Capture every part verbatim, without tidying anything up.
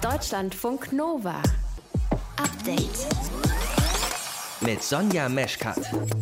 Deutschlandfunk Nova. Update. Mit Sonja Meschkat.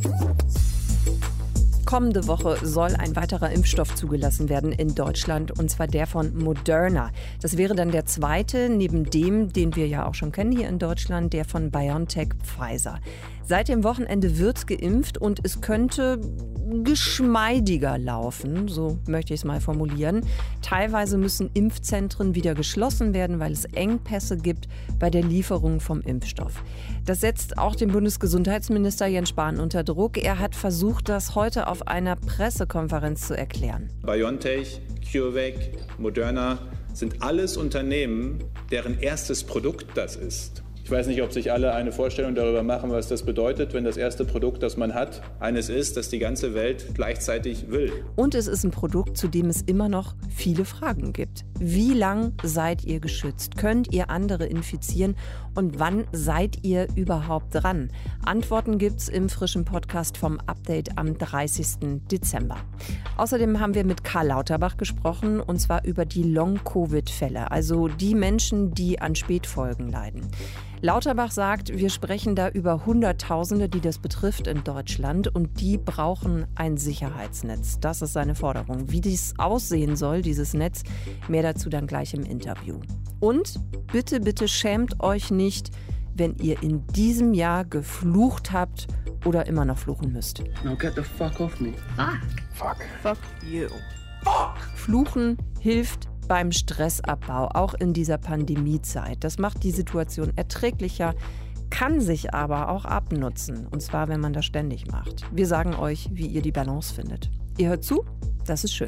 Kommende Woche soll ein weiterer Impfstoff zugelassen werden in Deutschland, und zwar der von Moderna. Das wäre dann der zweite, neben dem, den wir ja auch schon kennen hier in Deutschland, der von BioNTech Pfizer. Seit dem Wochenende wird geimpft und es könnte geschmeidiger laufen, so möchte ich es mal formulieren. Teilweise müssen Impfzentren wieder geschlossen werden, weil es Engpässe gibt bei der Lieferung vom Impfstoff. Das setzt auch den Bundesgesundheitsminister Jens Spahn unter Druck. Er hat versucht, das heute auf einer Pressekonferenz zu erklären. BioNTech, CureVac, Moderna sind alles Unternehmen, deren erstes Produkt das ist. Ich weiß nicht, ob sich alle eine Vorstellung darüber machen, was das bedeutet, wenn das erste Produkt, das man hat, eines ist, das die ganze Welt gleichzeitig will. Und es ist ein Produkt, zu dem es immer noch viele Fragen gibt. Wie lang seid ihr geschützt? Könnt ihr andere infizieren? Und wann seid ihr überhaupt dran? Antworten gibt's im frischen Podcast vom Update am dreißigsten Dezember. Außerdem haben wir mit Karl Lauterbach gesprochen, und zwar über die Long-Covid-Fälle, also die Menschen, die an Spätfolgen leiden. Lauterbach sagt, wir sprechen da über Hunderttausende, die das betrifft in Deutschland, und die brauchen ein Sicherheitsnetz. Das ist seine Forderung. Wie dies aussehen soll, dieses Netz, mehr dazu dann gleich im Interview. Und bitte, bitte schämt euch nicht, wenn ihr in diesem Jahr geflucht habt oder immer noch fluchen müsst. Now get the fuck off me. Fuck. Fuck. Fuck you. Fuck. Fluchen hilft beim Stressabbau, auch in dieser Pandemiezeit. Das macht die Situation erträglicher, kann sich aber auch abnutzen. Und zwar, wenn man das ständig macht. Wir sagen euch, wie ihr die Balance findet. Ihr hört zu, das ist schön.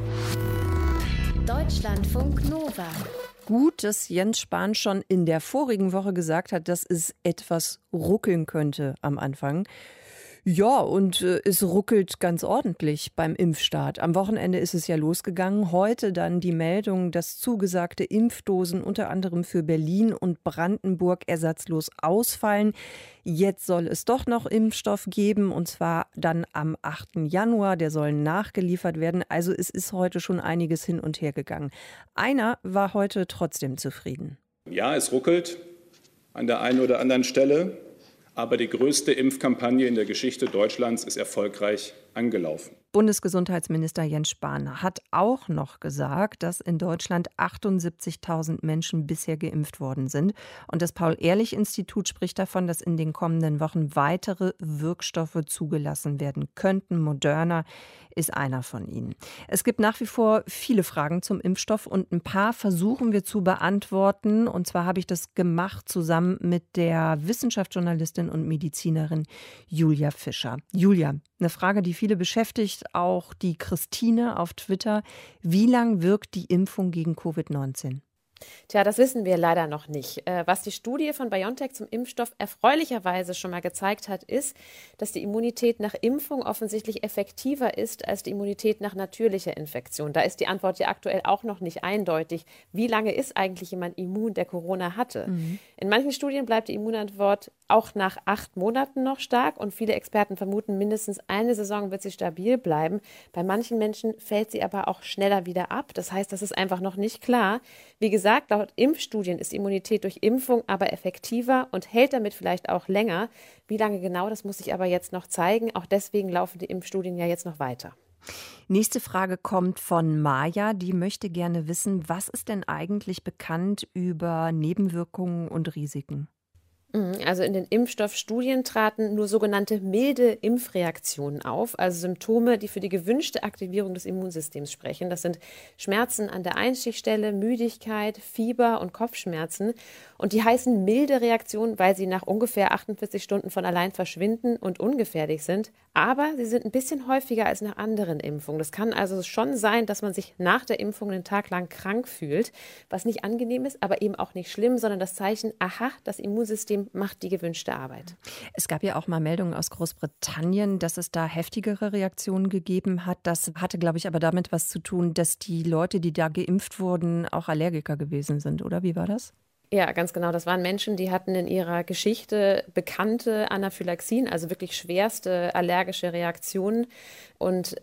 Deutschlandfunk Nova. Gut, dass Jens Spahn schon in der vorigen Woche gesagt hat, dass es etwas ruckeln könnte am Anfang. Ja, und äh, es ruckelt ganz ordentlich beim Impfstart. Am Wochenende ist es ja losgegangen. Heute dann die Meldung, dass zugesagte Impfdosen unter anderem für Berlin und Brandenburg ersatzlos ausfallen. Jetzt soll es doch noch Impfstoff geben, und zwar dann am achten Januar. Der soll nachgeliefert werden. Also es ist heute schon einiges hin und her gegangen. Einer war heute trotzdem zufrieden. Ja, es ruckelt an der einen oder anderen Stelle. Aber die größte Impfkampagne in der Geschichte Deutschlands ist erfolgreich angelaufen. Bundesgesundheitsminister Jens Spahn hat auch noch gesagt, dass in Deutschland achtundsiebzigtausend Menschen bisher geimpft worden sind. Und das Paul-Ehrlich-Institut spricht davon, dass in den kommenden Wochen weitere Wirkstoffe zugelassen werden könnten. Moderna ist einer von ihnen. Es gibt nach wie vor viele Fragen zum Impfstoff, und ein paar versuchen wir zu beantworten. Und zwar habe ich das gemacht zusammen mit der Wissenschaftsjournalistin und Medizinerin Julia Fischer. Julia, eine Frage, die viele beschäftigt, auch die Christine auf Twitter. Wie lang wirkt die Impfung gegen Covid neunzehn? Tja, das wissen wir leider noch nicht. Was die Studie von BioNTech zum Impfstoff erfreulicherweise schon mal gezeigt hat, ist, dass die Immunität nach Impfung offensichtlich effektiver ist als die Immunität nach natürlicher Infektion. Da ist die Antwort ja aktuell auch noch nicht eindeutig. Wie lange ist eigentlich jemand immun, der Corona hatte? Mhm. In manchen Studien bleibt die Immunantwort auch nach acht Monaten noch stark, und viele Experten vermuten, mindestens eine Saison wird sie stabil bleiben. Bei manchen Menschen fällt sie aber auch schneller wieder ab. Das heißt, das ist einfach noch nicht klar. Wie gesagt, laut Impfstudien ist die Immunität durch Impfung aber effektiver und hält damit vielleicht auch länger. Wie lange genau, das muss sich aber jetzt noch zeigen. Auch deswegen laufen die Impfstudien ja jetzt noch weiter. Nächste Frage kommt von Maja. Die möchte gerne wissen, was ist denn eigentlich bekannt über Nebenwirkungen und Risiken? Also in den Impfstoffstudien traten nur sogenannte milde Impfreaktionen auf, also Symptome, die für die gewünschte Aktivierung des Immunsystems sprechen. Das sind Schmerzen an der Einstichstelle, Müdigkeit, Fieber und Kopfschmerzen. Und die heißen milde Reaktionen, weil sie nach ungefähr achtundvierzig Stunden von allein verschwinden und ungefährlich sind. Aber sie sind ein bisschen häufiger als nach anderen Impfungen. Das kann also schon sein, dass man sich nach der Impfung einen Tag lang krank fühlt, was nicht angenehm ist, aber eben auch nicht schlimm, sondern das Zeichen, aha, das Immunsystem macht die gewünschte Arbeit. Es gab ja auch mal Meldungen aus Großbritannien, dass es da heftigere Reaktionen gegeben hat. Das hatte, glaube ich, aber damit was zu tun, dass die Leute, die da geimpft wurden, auch Allergiker gewesen sind, oder? Wie war das? Ja, ganz genau. Das waren Menschen, die hatten in ihrer Geschichte bekannte Anaphylaxien, also wirklich schwerste allergische Reaktionen. Und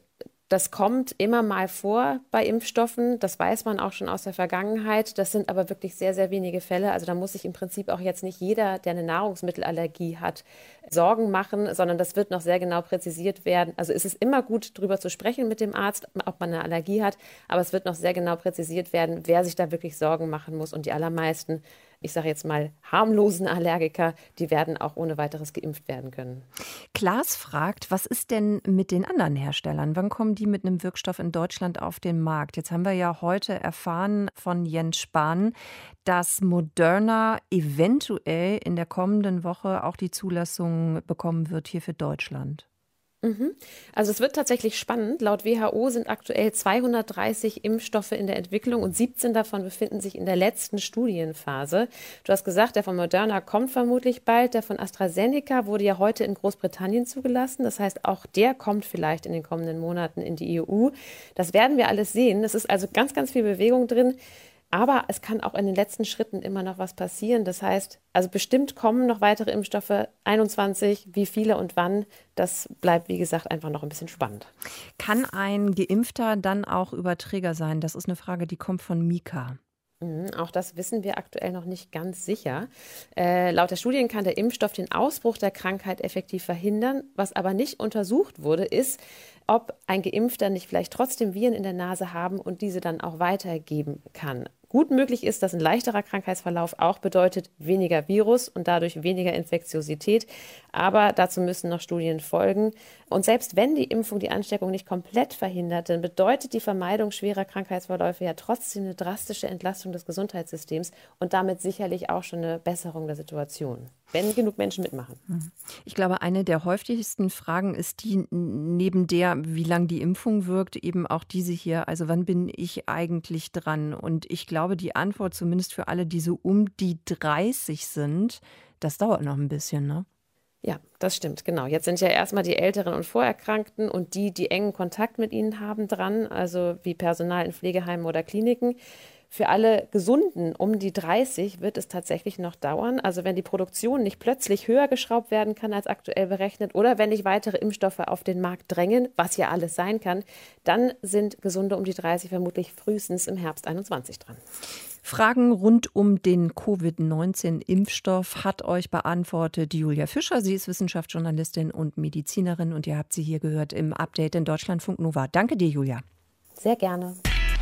Das kommt immer mal vor bei Impfstoffen. Das weiß man auch schon aus der Vergangenheit. Das sind aber wirklich sehr, sehr wenige Fälle. Also da muss sich im Prinzip auch jetzt nicht jeder, der eine Nahrungsmittelallergie hat, Sorgen machen, sondern das wird noch sehr genau präzisiert werden. Also es ist immer gut, darüber zu sprechen mit dem Arzt, ob man eine Allergie hat. Aber es wird noch sehr genau präzisiert werden, wer sich da wirklich Sorgen machen muss. Und die allermeisten, ich sage jetzt mal harmlosen Allergiker, die werden auch ohne weiteres geimpft werden können. Klaas fragt, was ist denn mit den anderen Herstellern? Wann kommen die mit einem Wirkstoff in Deutschland auf den Markt? Jetzt haben wir ja heute erfahren von Jens Spahn, dass Moderna eventuell in der kommenden Woche auch die Zulassung bekommen wird hier für Deutschland. Mhm. Also es wird tatsächlich spannend. Laut W H O sind aktuell zweihundertdreißig Impfstoffe in der Entwicklung und siebzehn davon befinden sich in der letzten Studienphase. Du hast gesagt, der von Moderna kommt vermutlich bald. Der von AstraZeneca wurde ja heute in Großbritannien zugelassen. Das heißt, auch der kommt vielleicht in den kommenden Monaten in die E U. Das werden wir alles sehen. Es ist also ganz, ganz viel Bewegung drin. Aber es kann auch in den letzten Schritten immer noch was passieren. Das heißt, also bestimmt kommen noch weitere Impfstoffe, einundzwanzig, wie viele und wann, das bleibt, wie gesagt, einfach noch ein bisschen spannend. Kann ein Geimpfter dann auch Überträger sein? Das ist eine Frage, die kommt von Mika. Mhm, auch das wissen wir aktuell noch nicht ganz sicher. Äh, laut der Studien kann der Impfstoff den Ausbruch der Krankheit effektiv verhindern. Was aber nicht untersucht wurde, ist, ob ein Geimpfter nicht vielleicht trotzdem Viren in der Nase haben und diese dann auch weitergeben kann. Gut möglich ist, dass ein leichterer Krankheitsverlauf auch bedeutet weniger Virus und dadurch weniger Infektiosität. Aber dazu müssen noch Studien folgen. Und selbst wenn die Impfung die Ansteckung nicht komplett verhindert, dann bedeutet die Vermeidung schwerer Krankheitsverläufe ja trotzdem eine drastische Entlastung des Gesundheitssystems und damit sicherlich auch schon eine Besserung der Situation, wenn genug Menschen mitmachen. Ich glaube, eine der häufigsten Fragen ist die, neben der, wie lange die Impfung wirkt, eben auch diese hier, also wann bin ich eigentlich dran? Und ich glaube, die Antwort, zumindest für alle, die so um die dreißig sind, das dauert noch ein bisschen, ne? Ja, das stimmt, genau. Jetzt sind ja erstmal die Älteren und Vorerkrankten und die, die engen Kontakt mit ihnen haben, dran, also wie Personal in Pflegeheimen oder Kliniken. Für alle Gesunden um die dreißig wird es tatsächlich noch dauern. Also wenn die Produktion nicht plötzlich höher geschraubt werden kann als aktuell berechnet oder wenn nicht weitere Impfstoffe auf den Markt drängen, was ja alles sein kann, dann sind Gesunde um die dreißig vermutlich frühestens im Herbst einundzwanzig dran. Fragen rund um den Covid neunzehn Impfstoff hat euch beantwortet Julia Fischer. Sie ist Wissenschaftsjournalistin und Medizinerin und ihr habt sie hier gehört im Update in Deutschlandfunk Nova. Danke dir, Julia. Sehr gerne.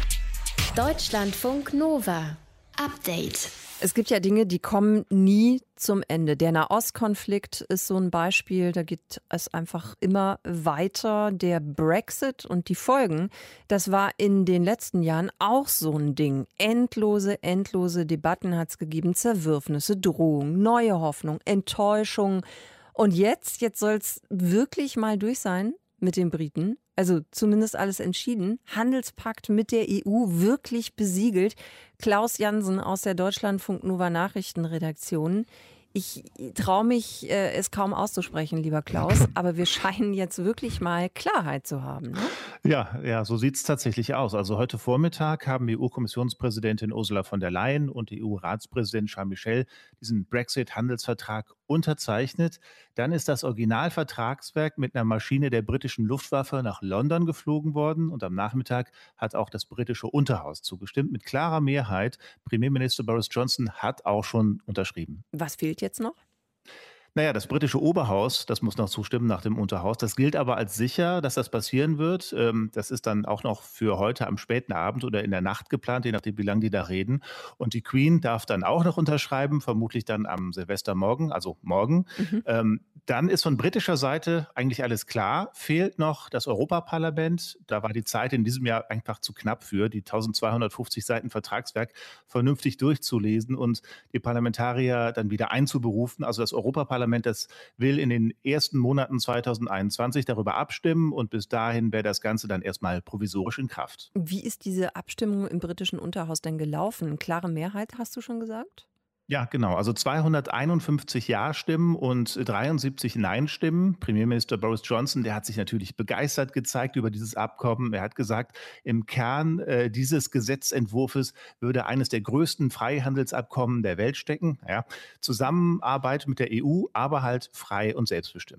Deutschlandfunk Nova. Update. Es gibt ja Dinge, die kommen nie zum Ende. Der Nahostkonflikt ist so ein Beispiel, da geht es einfach immer weiter. Der Brexit und die Folgen, das war in den letzten Jahren auch so ein Ding. Endlose, endlose Debatten hat es gegeben, Zerwürfnisse, Drohungen, neue Hoffnung, Enttäuschung. Und jetzt, jetzt soll es wirklich mal durch sein mit den Briten. Also zumindest alles entschieden. Handelspakt mit der E U wirklich besiegelt. Klaus Jansen aus der Deutschlandfunk Nova Nachrichtenredaktion. Ich traue mich, äh, es kaum auszusprechen, lieber Klaus, aber wir scheinen jetzt wirklich mal Klarheit zu haben. Ne? Ja, ja, so sieht es tatsächlich aus. Also heute Vormittag haben E U-Kommissionspräsidentin Ursula von der Leyen und E U-Ratspräsident Charles Michel diesen Brexit-Handelsvertrag unterzeichnet. Dann ist das Originalvertragswerk mit einer Maschine der britischen Luftwaffe nach London geflogen worden und am Nachmittag hat auch das britische Unterhaus zugestimmt mit klarer Mehrheit. Premierminister Boris Johnson hat auch schon unterschrieben. Was fehlt jetzt noch? Naja, das britische Oberhaus, das muss noch zustimmen nach dem Unterhaus. Das gilt aber als sicher, dass das passieren wird. Das ist dann auch noch für heute am späten Abend oder in der Nacht geplant, je nachdem, wie lange die da reden. Und die Queen darf dann auch noch unterschreiben, vermutlich dann am Silvestermorgen, also morgen. Mhm. Ähm, dann ist von britischer Seite eigentlich alles klar. Fehlt noch das Europaparlament. Da war die Zeit in diesem Jahr einfach zu knapp für, die eintausendzweihundertfünfzig Seiten Vertragswerk vernünftig durchzulesen und die Parlamentarier dann wieder einzuberufen. Also das Europaparlament Parlament, das will in den ersten Monaten zweitausendeinundzwanzig darüber abstimmen und bis dahin wäre das Ganze dann erstmal provisorisch in Kraft. Wie ist diese Abstimmung im britischen Unterhaus denn gelaufen? Klare Mehrheit, hast du schon gesagt? Ja, genau. Also zweihunderteinundfünfzig Ja-Stimmen und dreiundsiebzig Nein-Stimmen. Premierminister Boris Johnson, der hat sich natürlich begeistert gezeigt über dieses Abkommen. Er hat gesagt, im Kern äh, dieses Gesetzentwurfs würde eines der größten Freihandelsabkommen der Welt stecken. Ja, Zusammenarbeit mit der E U, aber halt frei und selbstbestimmt.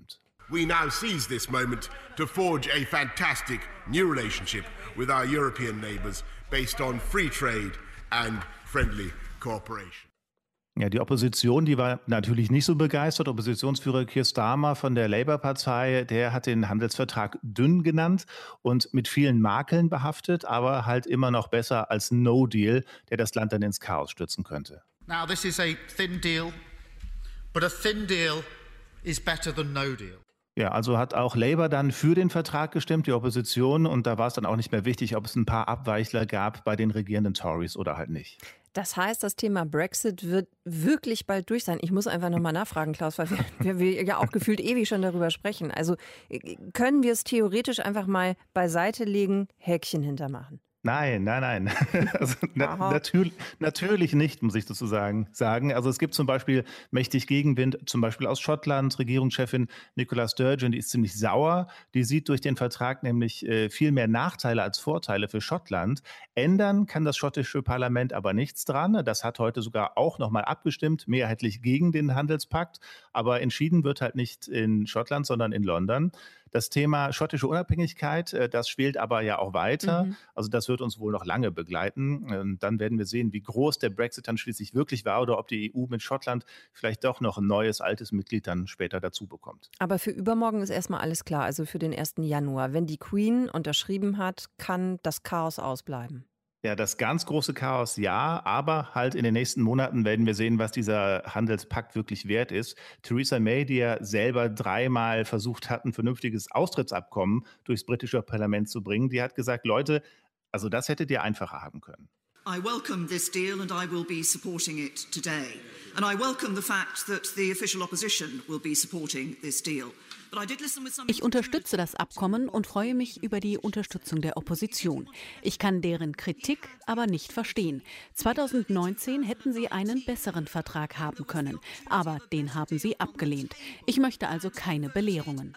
We now seize this moment to forge a fantastic new relationship with our European neighbours based on free trade and friendly cooperation. Ja, die Opposition, die war natürlich nicht so begeistert. Oppositionsführer Keir Starmer von der Labour-Partei, der hat den Handelsvertrag dünn genannt und mit vielen Makeln behaftet, aber halt immer noch besser als No Deal, der das Land dann ins Chaos stürzen könnte. Now this is a thin deal, but a thin deal is better than no deal. Ja, also hat auch Labour dann für den Vertrag gestimmt, die Opposition, und da war es dann auch nicht mehr wichtig, ob es ein paar Abweichler gab bei den regierenden Tories oder halt nicht. Das heißt, das Thema Brexit wird wirklich bald durch sein. Ich muss einfach nochmal nachfragen, Klaus, weil wir, wir ja auch gefühlt ewig schon darüber sprechen. Also können wir es theoretisch einfach mal beiseite legen, Häkchen hintermachen? Nein, nein, nein. Also, na, natürlich, natürlich nicht, muss ich dazu sagen, sagen. Also es gibt zum Beispiel mächtig Gegenwind, zum Beispiel aus Schottland. Regierungschefin Nicola Sturgeon, die ist ziemlich sauer. Die sieht durch den Vertrag nämlich äh, viel mehr Nachteile als Vorteile für Schottland. Ändern kann das schottische Parlament aber nichts dran. Das hat heute sogar auch nochmal abgestimmt, mehrheitlich gegen den Handelspakt. Aber entschieden wird halt nicht in Schottland, sondern in London. Das Thema schottische Unabhängigkeit, das schwelt aber ja auch weiter. Mhm. Also das wird uns wohl noch lange begleiten. Und dann werden wir sehen, wie groß der Brexit dann schließlich wirklich war oder ob die E U mit Schottland vielleicht doch noch ein neues, altes Mitglied dann später dazu bekommt. Aber für übermorgen ist erstmal alles klar, also für den ersten Januar. Wenn die Queen unterschrieben hat, kann das Chaos ausbleiben. Ja, das ganz große Chaos, ja, aber halt in den nächsten Monaten werden wir sehen, was dieser Handelspakt wirklich wert ist. Theresa May, die ja selber dreimal versucht hat, ein vernünftiges Austrittsabkommen durchs britische Parlament zu bringen, die hat gesagt, Leute, also das hättet ihr einfacher haben können. I welcome this deal and I will be supporting it today. And I welcome the fact that the official opposition will be supporting this deal. Ich unterstütze das Abkommen und freue mich über die Unterstützung der Opposition. Ich kann deren Kritik aber nicht verstehen. zweitausendneunzehn hätten sie einen besseren Vertrag haben können, aber den haben sie abgelehnt. Ich möchte also keine Belehrungen.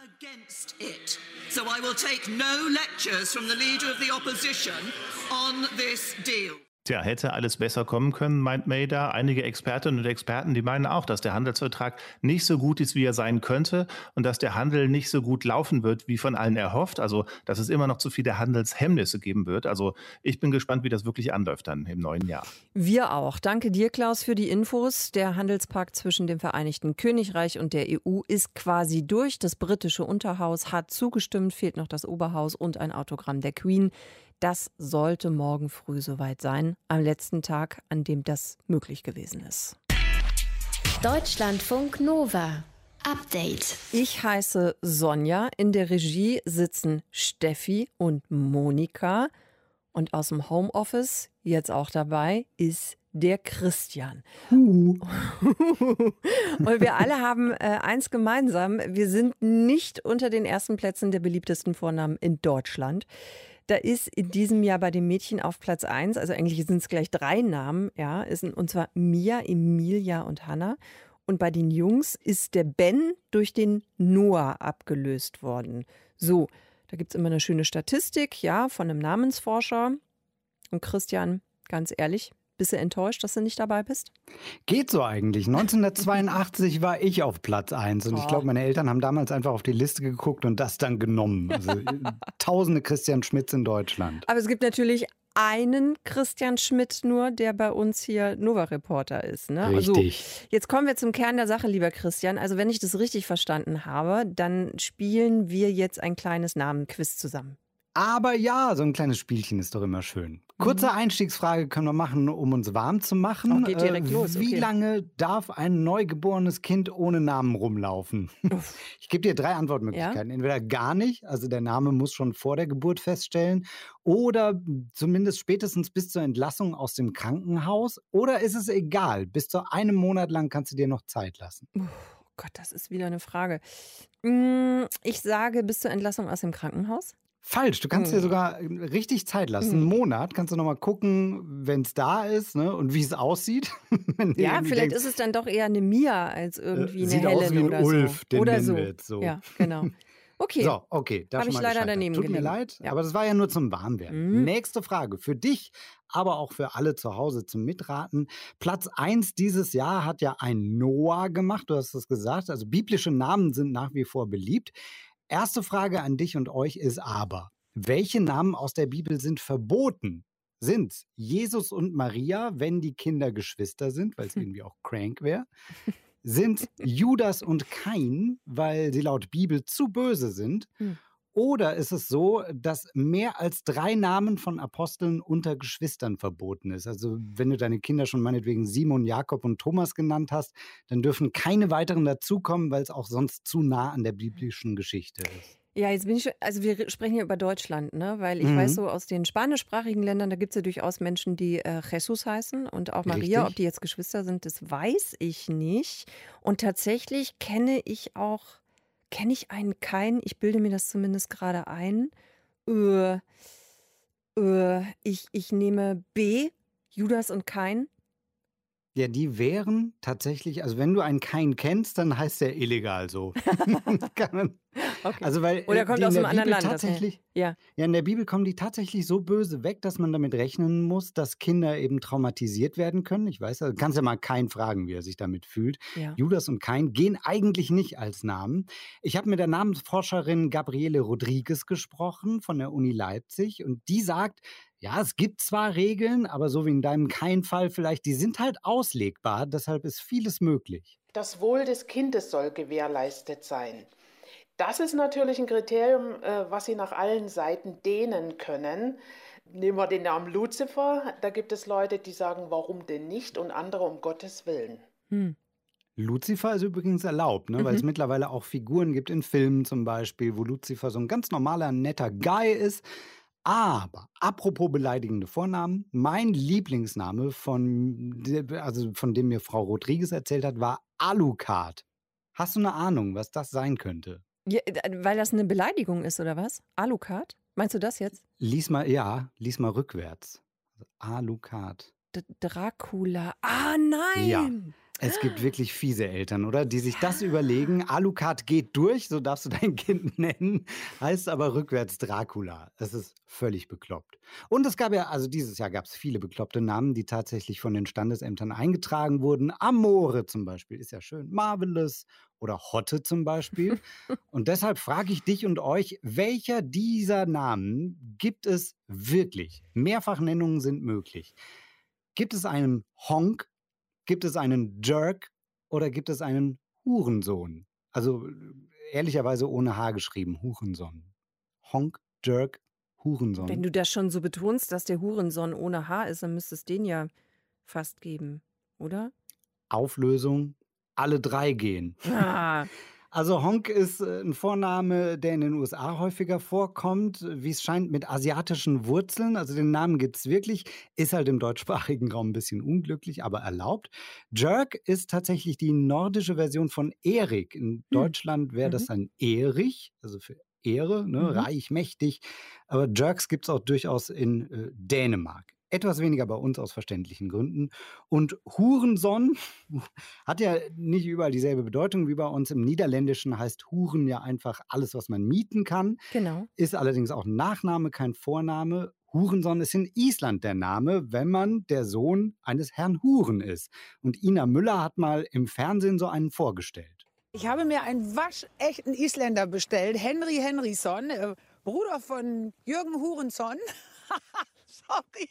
So I will take no lectures from the leader of the opposition on this deal. Tja, hätte alles besser kommen können, meint May da. Einige Expertinnen und Experten, die meinen auch, dass der Handelsvertrag nicht so gut ist, wie er sein könnte und dass der Handel nicht so gut laufen wird, wie von allen erhofft. Also, dass es immer noch zu viele Handelshemmnisse geben wird. Also, ich bin gespannt, wie das wirklich anläuft dann im neuen Jahr. Wir auch. Danke dir, Klaus, für die Infos. Der Handelspakt zwischen dem Vereinigten Königreich und der E U ist quasi durch. Das britische Unterhaus hat zugestimmt, fehlt noch das Oberhaus und ein Autogramm der Queen. Das sollte morgen früh soweit sein, am letzten Tag, an dem das möglich gewesen ist. Deutschlandfunk Nova. Update. Ich heiße Sonja. In der Regie sitzen Steffi und Monika. Und aus dem Homeoffice, jetzt auch dabei, ist der Christian. Uh. Und wir alle haben äh, eins gemeinsam. Wir sind nicht unter den ersten Plätzen der beliebtesten Vornamen in Deutschland. Da ist in diesem Jahr bei den Mädchen auf Platz eins, also eigentlich sind es gleich drei Namen, ja, ist, und zwar Mia, Emilia und Hannah. Und bei den Jungs ist der Ben durch den Noah abgelöst worden. So, da gibt es immer eine schöne Statistik, ja, von einem Namensforscher. Und Christian, ganz ehrlich, bist du enttäuscht, dass du nicht dabei bist? Geht so eigentlich. neunzehnhundertzweiundachtzig war ich auf Platz eins und oh. ich glaube, meine Eltern haben damals einfach auf die Liste geguckt und das dann genommen. Also tausende Christian Schmidts in Deutschland. Aber es gibt natürlich einen Christian Schmidt nur, der bei uns hier Nova-Reporter ist. Ne? Richtig. Also, jetzt kommen wir zum Kern der Sache, lieber Christian. Also wenn ich das richtig verstanden habe, dann spielen wir jetzt ein kleines Namenquiz zusammen. Aber ja, so ein kleines Spielchen ist doch immer schön. Kurze Einstiegsfrage können wir machen, um uns warm zu machen. Oh, geht direkt äh, los. Wie okay. lange darf ein neugeborenes Kind ohne Namen rumlaufen? Ich gebe dir drei Antwortmöglichkeiten. Ja? Entweder gar nicht, also der Name muss schon vor der Geburt feststellen, oder zumindest spätestens bis zur Entlassung aus dem Krankenhaus. Oder ist es egal, bis zu einem Monat lang kannst du dir noch Zeit lassen. Oh Gott, das ist wieder eine Frage. Ich sage bis zur Entlassung aus dem Krankenhaus. Falsch, du kannst dir sogar richtig Zeit lassen. Einen Monat kannst du noch mal gucken, wenn es da ist, ne, und wie es aussieht. Ja, vielleicht denkst, ist es dann doch eher eine Mia als irgendwie eine Helen oder so. Sieht aus wie ein Ulf, den oder nennen so. wir jetzt so. Ja, genau. Okay. So, okay. Habe ich leider daneben Tut gelegen. mir leid, Ja. aber das war ja nur zum Warmwerden. Mhm. Nächste Frage für dich, aber auch für alle zu Hause zum Mitraten. Platz eins dieses Jahr hat ja ein Noah gemacht, du hast es gesagt. Also biblische Namen sind nach wie vor beliebt. Erste Frage an dich und euch ist aber, welche Namen aus der Bibel sind verboten? Sind Jesus und Maria, wenn die Kinder Geschwister sind, weil es irgendwie auch crank wäre? Sind Judas und Kain, weil sie laut Bibel zu böse sind? Hm. Oder ist es so, dass mehr als drei Namen von Aposteln unter Geschwistern verboten ist? Also wenn du deine Kinder schon meinetwegen Simon, Jakob und Thomas genannt hast, dann dürfen keine weiteren dazukommen, weil es auch sonst zu nah an der biblischen Geschichte ist. Ja, jetzt bin ich schon, also wir sprechen hier über Deutschland, ne? Weil ich Mhm. weiß so aus den spanischsprachigen Ländern, da gibt es ja durchaus Menschen, die äh, Jesus heißen und auch Maria. Richtig. Ob die jetzt Geschwister sind, das weiß ich nicht. Und tatsächlich kenne ich auch, kenne ich einen Kain, ich bilde mir das zumindest gerade ein. Äh, äh, ich, ich nehme B, Judas und Kain. Ja, die wären tatsächlich, also wenn du einen Kain kennst, dann heißt der illegal so. Kann man, Okay. also weil Oder äh, kommt die aus in einem der anderen Bibel Land. das- tatsächlich, Ja. ja, in der Bibel kommen die tatsächlich so böse weg, dass man damit rechnen muss, dass Kinder eben traumatisiert werden können. Ich weiß, also kannst ja mal Kain fragen, wie er sich damit fühlt. Ja. Judas und Kain gehen eigentlich nicht als Namen. Ich habe mit der Namensforscherin Gabriele Rodriguez gesprochen von der Uni Leipzig und die sagt, ja, es gibt zwar Regeln, aber so wie in deinem Kain-Fall vielleicht, die sind halt auslegbar, deshalb ist vieles möglich. Das Wohl des Kindes soll gewährleistet sein. Das ist natürlich ein Kriterium, äh, was Sie nach allen Seiten dehnen können. Nehmen wir den Namen Luzifer. Da gibt es Leute, die sagen, warum denn nicht? Und andere, um Gottes Willen. Hm. Lucifer ist übrigens erlaubt, ne? Weil es Mhm. mittlerweile auch Figuren gibt in Filmen zum Beispiel, wo Lucifer so ein ganz normaler, netter Guy ist. Aber apropos beleidigende Vornamen, mein Lieblingsname, von, der- also von dem mir Frau Rodriguez erzählt hat, war Alucard. Hast du eine Ahnung, was das sein könnte? Ja, äh, weil das eine Beleidigung ist, oder was? Alucard? Meinst du das jetzt? Lies mal, ja, lies mal rückwärts. Also Alucard. D Dracula. Ah, nein! Ja. Es gibt wirklich fiese Eltern, oder? Die sich das überlegen. Alucard geht durch, so darfst du dein Kind nennen, heißt aber rückwärts Dracula. Das ist völlig bekloppt. Und es gab ja, also dieses Jahr gab es viele bekloppte Namen, die tatsächlich von den Standesämtern eingetragen wurden. Amore zum Beispiel ist ja schön. Marvelous oder Hotte zum Beispiel. Und deshalb frage ich dich und euch, welcher dieser Namen gibt es wirklich? Mehrfachnennungen sind möglich. Gibt es einen Honk? Gibt es einen Jerk oder gibt es einen Hurensohn? Also äh, ehrlicherweise ohne H geschrieben, Hurensohn. Honk, Jerk, Hurensohn. Wenn du das schon so betonst, dass der Hurensohn ohne H ist, dann müsste es den ja fast geben, oder? Auflösung, alle drei gehen. Ah. Also Honk ist äh, ein Vorname, der in den U S A häufiger vorkommt, wie es scheint mit asiatischen Wurzeln. Also den Namen gibt es wirklich, ist halt im deutschsprachigen Raum ein bisschen unglücklich, aber erlaubt. Jerk ist tatsächlich die nordische Version von Erik. In Deutschland wäre das dann Erich, also für Ehre, ne? Mhm. Reich, mächtig. Aber Jerks gibt es auch durchaus in äh, Dänemark. Etwas weniger bei uns aus verständlichen Gründen. Und Hurensohn hat ja nicht überall dieselbe Bedeutung wie bei uns. Im Niederländischen heißt Huren ja einfach alles, was man mieten kann. Genau. Ist allerdings auch ein Nachname, kein Vorname. Hurensohn ist in Island der Name, wenn man der Sohn eines Herrn Huren ist. Und Ina Müller hat mal im Fernsehen so einen vorgestellt. Ich habe mir einen waschechten Isländer bestellt, Henry Henriksson, äh, Bruder von Jürgen Hurenson. Sorry.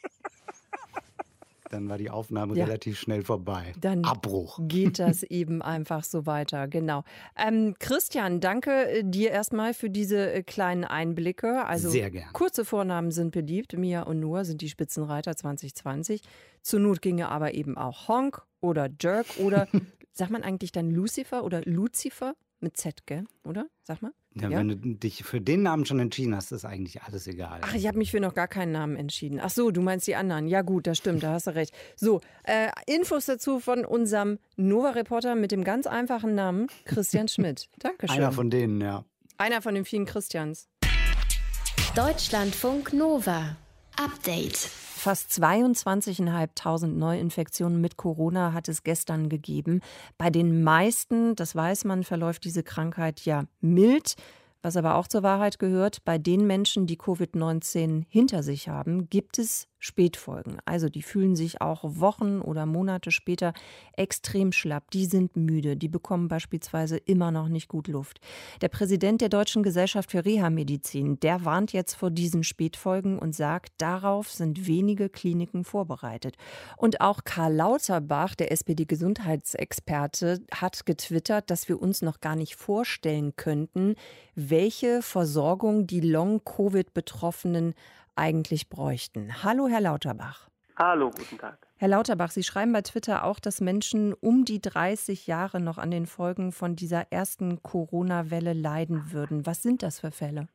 Dann war die Aufnahme Ja. relativ schnell vorbei. Dann Abbruch. geht das eben einfach so weiter, genau. Ähm, Christian, danke äh, dir erstmal für diese äh, kleinen Einblicke. Also Sehr gern. kurze Vornamen sind beliebt. Mia und Noah sind die Spitzenreiter zwanzig zwanzig. Zur Not ginge aber eben auch Honk oder Jerk oder sagt man eigentlich dann Lucifer oder Lucifer mit Z, gell? Oder? Sag mal. Ja, Ja? wenn du dich für den Namen schon entschieden hast, ist eigentlich alles egal. Ach, ich habe mich für noch gar keinen Namen entschieden. Ach so, du meinst die anderen. Ja gut, das stimmt, da hast du recht. So, äh, Infos dazu von unserem Nova-Reporter mit dem ganz einfachen Namen Christian Schmidt. Dankeschön. Einer von denen, ja. Einer von den vielen Christians. Deutschlandfunk Nova. Update. Fast zweiundzwanzigtausendfünfhundert Neuinfektionen mit Corona hat es gestern gegeben. Bei den meisten, das weiß man, verläuft diese Krankheit ja mild. Was aber auch zur Wahrheit gehört, bei den Menschen, die Covid neunzehn hinter sich haben, gibt es Spätfolgen. Also die fühlen sich auch Wochen oder Monate später extrem schlapp. Die sind müde. Die bekommen beispielsweise immer noch nicht gut Luft. Der Präsident der Deutschen Gesellschaft für Reha-Medizin, der warnt jetzt vor diesen Spätfolgen und sagt, darauf sind wenige Kliniken vorbereitet. Und auch Karl Lauterbach, der S P D-Gesundheitsexperte, hat getwittert, dass wir uns noch gar nicht vorstellen könnten, welche Versorgung die Long-Covid-Betroffenen eigentlich bräuchten. Hallo, Herr Lauterbach. Hallo, guten Tag. Herr Lauterbach, Sie schreiben bei Twitter auch, dass Menschen um die dreißig Jahre noch an den Folgen von dieser ersten Corona-Welle leiden würden. Was sind das für Fälle?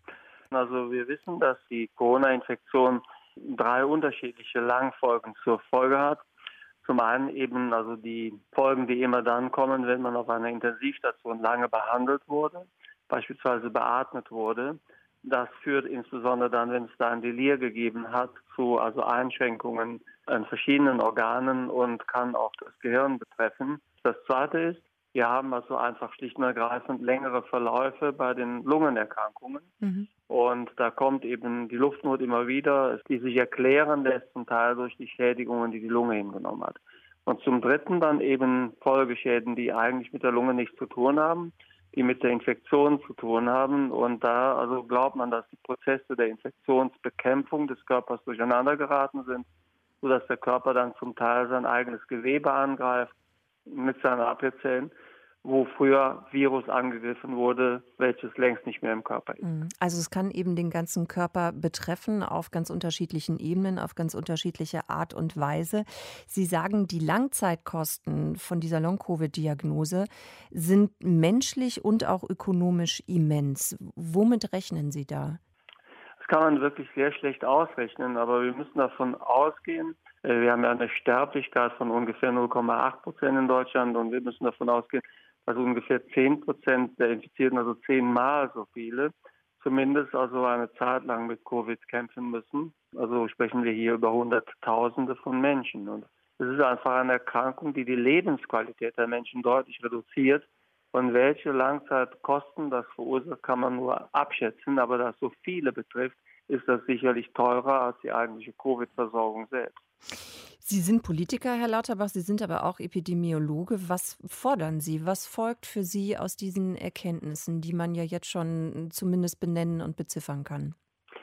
Also wir wissen, dass die Corona-Infektion drei unterschiedliche Langfolgen zur Folge hat. Zum einen eben also die Folgen, die immer dann kommen, wenn man auf einer Intensivstation lange behandelt wurde, beispielsweise beatmet wurde. Das führt insbesondere dann, wenn es da ein Delir gegeben hat, zu also Einschränkungen an verschiedenen Organen und kann auch das Gehirn betreffen. Das Zweite ist, wir haben also einfach schlicht und ergreifend längere Verläufe bei den Lungenerkrankungen. Mhm. Und da kommt eben die Luftnot immer wieder, die sich erklären lässt zum Teil durch die Schädigungen, die die Lunge hingenommen hat. Und zum Dritten dann eben Folgeschäden, die eigentlich mit der Lunge nichts zu tun haben, die mit der Infektion zu tun haben. Und da also glaubt man, dass die Prozesse der Infektionsbekämpfung des Körpers durcheinander geraten sind, sodass der Körper dann zum Teil sein eigenes Gewebe angreift mit seinen Abwehrzellen, wo früher Virus angegriffen wurde, welches längst nicht mehr im Körper ist. Also es kann eben den ganzen Körper betreffen auf ganz unterschiedlichen Ebenen, auf ganz unterschiedliche Art und Weise. Sie sagen, die Langzeitkosten von dieser Long-Covid-Diagnose sind menschlich und auch ökonomisch immens. Womit rechnen Sie da? Das kann man wirklich sehr schlecht ausrechnen, aber wir müssen davon ausgehen, wir haben ja eine Sterblichkeit von ungefähr null Komma acht Prozent in Deutschland und wir müssen davon ausgehen, dass ungefähr zehn Prozent der Infizierten, also zehnmal so viele, zumindest also eine Zeit lang mit Covid kämpfen müssen. Also sprechen wir hier über Hunderttausende von Menschen. Und es ist einfach eine Erkrankung, die die Lebensqualität der Menschen deutlich reduziert. Und welche Langzeitkosten das verursacht, kann man nur abschätzen. Aber da es so viele betrifft, ist das sicherlich teurer als die eigentliche Covid-Versorgung selbst. Sie sind Politiker, Herr Lauterbach, Sie sind aber auch Epidemiologe. Was fordern Sie? Was folgt für Sie aus diesen Erkenntnissen, die man ja jetzt schon zumindest benennen und beziffern kann?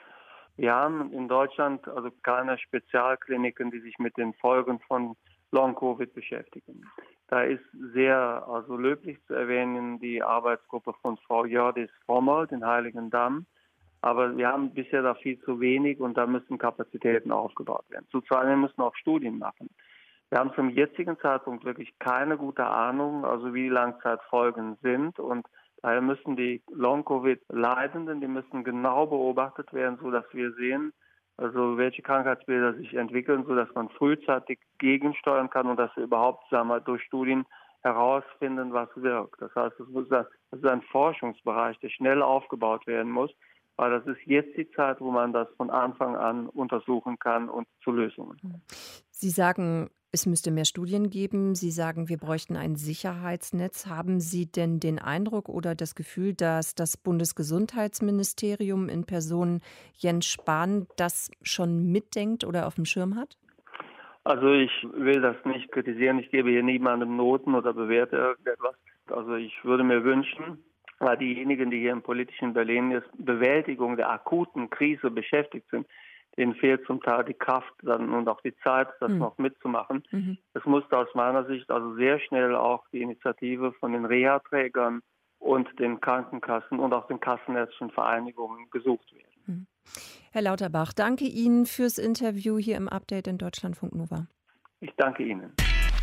Wir haben in Deutschland also keine Spezialkliniken, die sich mit den Folgen von Long-Covid beschäftigen. Da ist sehr also löblich zu erwähnen die Arbeitsgruppe von Frau Jördis Frommholt in Heiligendamm. Aber wir haben bisher da viel zu wenig und da müssen Kapazitäten aufgebaut werden. Zu zweit müssen auch Studien machen. Wir haben zum jetzigen Zeitpunkt wirklich keine gute Ahnung, also wie die Langzeitfolgen sind. Und daher müssen die Long-Covid-Leidenden, die müssen genau beobachtet werden, sodass wir sehen, also welche Krankheitsbilder sich entwickeln, sodass man frühzeitig gegensteuern kann und dass wir überhaupt, sagen wir, durch Studien herausfinden, was wirkt. Das heißt, das ist ein Forschungsbereich, der schnell aufgebaut werden muss. Weil das ist jetzt die Zeit, wo man das von Anfang an untersuchen kann und zu Lösungen. Sie sagen, es müsste mehr Studien geben. Sie sagen, wir bräuchten ein Sicherheitsnetz. Haben Sie denn den Eindruck oder das Gefühl, dass das Bundesgesundheitsministerium in Person Jens Spahn das schon mitdenkt oder auf dem Schirm hat? Also ich will das nicht kritisieren. Ich gebe hier niemandem Noten oder bewerte irgendetwas. Also ich würde mir wünschen, weil diejenigen, die hier im politischen Berlin ist, Bewältigung der akuten Krise beschäftigt sind, denen fehlt zum Teil die Kraft dann und auch die Zeit, das mhm. noch mitzumachen. Mhm. Es musste aus meiner Sicht also sehr schnell auch die Initiative von den Reha-Trägern und den Krankenkassen und auch den kassenärztlichen Vereinigungen gesucht werden. Mhm. Herr Lauterbach, danke Ihnen fürs Interview hier im Update in Deutschlandfunk Nova. Ich danke Ihnen.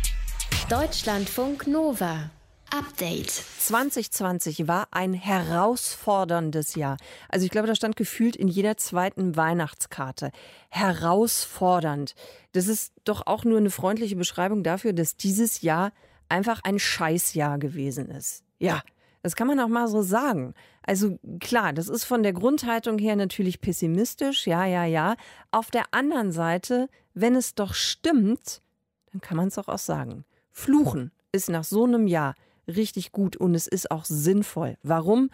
Deutschlandfunk Nova. Update. zwanzig zwanzig war ein herausforderndes Jahr. Also ich glaube, da stand gefühlt in jeder zweiten Weihnachtskarte. Herausfordernd. Das ist doch auch nur eine freundliche Beschreibung dafür, dass dieses Jahr einfach ein Scheißjahr gewesen ist. Ja, das kann man auch mal so sagen. Also klar, das ist von der Grundhaltung her natürlich pessimistisch. Ja, ja, ja. Auf der anderen Seite, wenn es doch stimmt, dann kann man es doch auch sagen. Fluchen ist nach so einem Jahr richtig gut und es ist auch sinnvoll. Warum?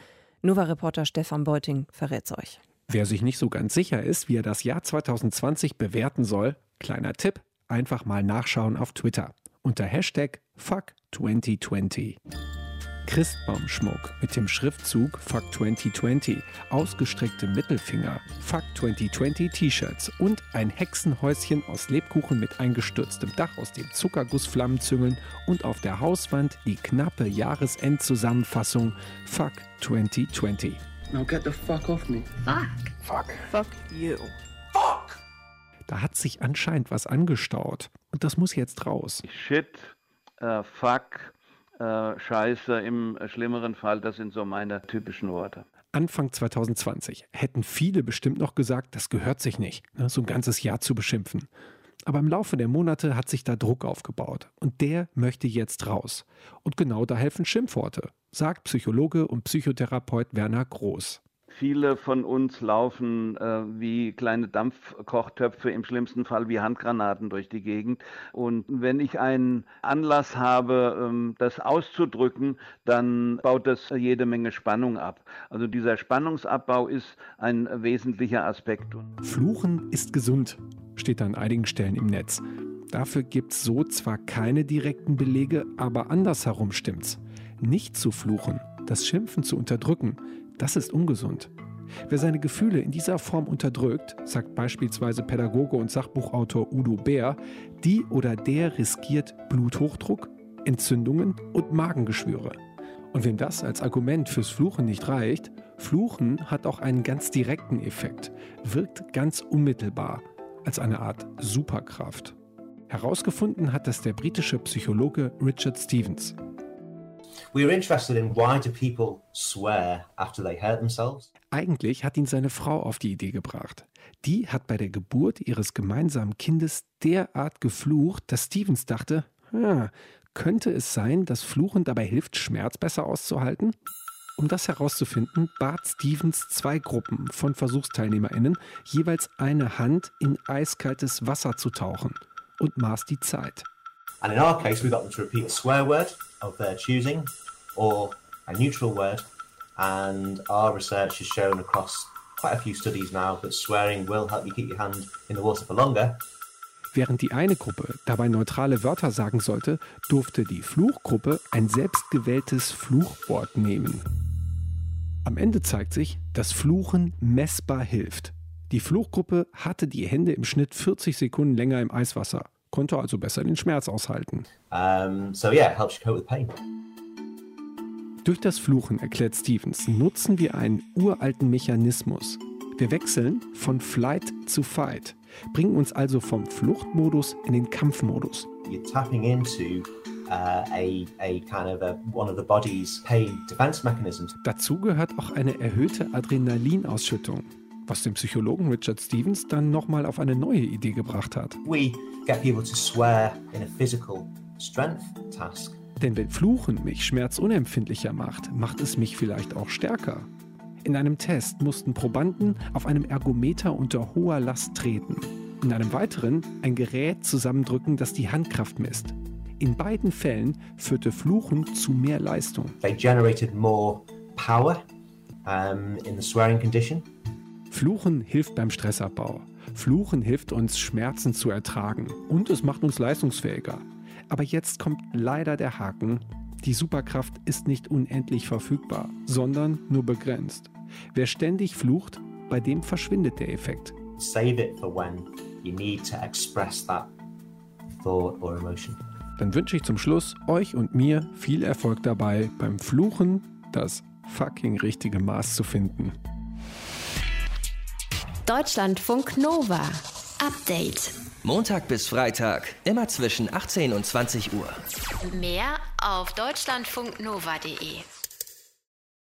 Nova-Reporter Stefan Beuting verrät's euch. Wer sich nicht so ganz sicher ist, wie er das Jahr zwanzig zwanzig bewerten soll, kleiner Tipp, einfach mal nachschauen auf Twitter unter Hashtag Fuck zwanzig zwanzig. Christbaumschmuck mit dem Schriftzug Fuck zwanzig zwanzig, ausgestreckte Mittelfinger, Fuck zwanzig zwanzig T-Shirts und ein Hexenhäuschen aus Lebkuchen mit eingestürztem Dach aus den Zuckergussflammenzüngeln und auf der Hauswand die knappe Jahresendzusammenfassung Fuck zwanzig zwanzig. Now get the fuck off me. Fuck. Fuck. Fuck you. Fuck! Da hat sich anscheinend was angestaut und das muss jetzt raus. Shit, äh, fuck, äh, Scheiße im schlimmeren Fall, das sind so meine typischen Worte. Anfang zwanzig zwanzig hätten viele bestimmt noch gesagt, das gehört sich nicht, ne, so ein ganzes Jahr zu beschimpfen. Aber im Laufe der Monate hat sich da Druck aufgebaut und der möchte jetzt raus. Und genau da helfen Schimpfworte, sagt Psychologe und Psychotherapeut Werner Groß. Viele von uns laufen äh, wie kleine Dampfkochtöpfe, im schlimmsten Fall wie Handgranaten durch die Gegend. Und wenn ich einen Anlass habe, ähm, das auszudrücken, dann baut das jede Menge Spannung ab. Also dieser Spannungsabbau ist ein wesentlicher Aspekt. Fluchen ist gesund, steht an einigen Stellen im Netz. Dafür gibt es so zwar keine direkten Belege, aber andersherum stimmt's. Nicht zu fluchen, das Schimpfen zu unterdrücken, das ist ungesund. Wer seine Gefühle in dieser Form unterdrückt, sagt beispielsweise Pädagoge und Sachbuchautor Udo Bär, die oder der riskiert Bluthochdruck, Entzündungen und Magengeschwüre. Und wem das als Argument fürs Fluchen nicht reicht, Fluchen hat auch einen ganz direkten Effekt, wirkt ganz unmittelbar, als eine Art Superkraft. Herausgefunden hat das der britische Psychologe Richard Stevens. We were interested in why do people swear after they hurt themselves? Eigentlich hat ihn seine Frau auf die Idee gebracht. Die hat bei der Geburt ihres gemeinsamen Kindes derart geflucht, dass Stevens dachte, ah, könnte es sein, dass Fluchen dabei hilft, Schmerz besser auszuhalten? Um das herauszufinden, bat Stevens zwei Gruppen von VersuchsteilnehmerInnen, jeweils eine Hand in eiskaltes Wasser zu tauchen und maß die Zeit. And in our case, we got them to repeat a swear word of their choosing or a neutral word. And our research has shown across quite a few studies now that swearing will help you keep your hand in the water for longer. Während die eine Gruppe dabei neutrale Wörter sagen sollte, durfte die Fluchgruppe ein selbstgewähltes Fluchwort nehmen. Am Ende zeigt sich, dass Fluchen messbar hilft. Die Fluchgruppe hatte die Hände im Schnitt vierzig Sekunden länger im Eiswasser, konnte also besser den Schmerz aushalten. Um, so yeah, it helps you cope with pain. Durch das Fluchen, erklärt Stevens, nutzen wir einen uralten Mechanismus. Wir wechseln von Flight zu Fight, bringen uns also vom Fluchtmodus in den Kampfmodus. You're tapping into uh, a, a kind of a, one of the body's pain defense mechanisms. Dazu gehört auch eine erhöhte Adrenalinausschüttung, was den Psychologen Richard Stevens dann nochmal auf eine neue Idee gebracht hat. We get people to swear in a physical strength task. Denn wenn Fluchen mich schmerzunempfindlicher macht, macht es mich vielleicht auch stärker. In einem Test mussten Probanden auf einem Ergometer unter hoher Last treten. In einem weiteren ein Gerät zusammendrücken, das die Handkraft misst. In beiden Fällen führte Fluchen zu mehr Leistung. They generated more power um, in the swearing condition. Fluchen hilft beim Stressabbau. Fluchen hilft uns, Schmerzen zu ertragen. Und es macht uns leistungsfähiger. Aber jetzt kommt leider der Haken. Die Superkraft ist nicht unendlich verfügbar, sondern nur begrenzt. Wer ständig flucht, bei dem verschwindet der Effekt. Save it for when you need to express that thought or emotion. Dann wünsche ich zum Schluss euch und mir viel Erfolg dabei, beim Fluchen das fucking richtige Maß zu finden. Deutschlandfunk Nova. Update. Montag bis Freitag, immer zwischen achtzehn und zwanzig Uhr. Mehr auf deutschlandfunknova punkt de.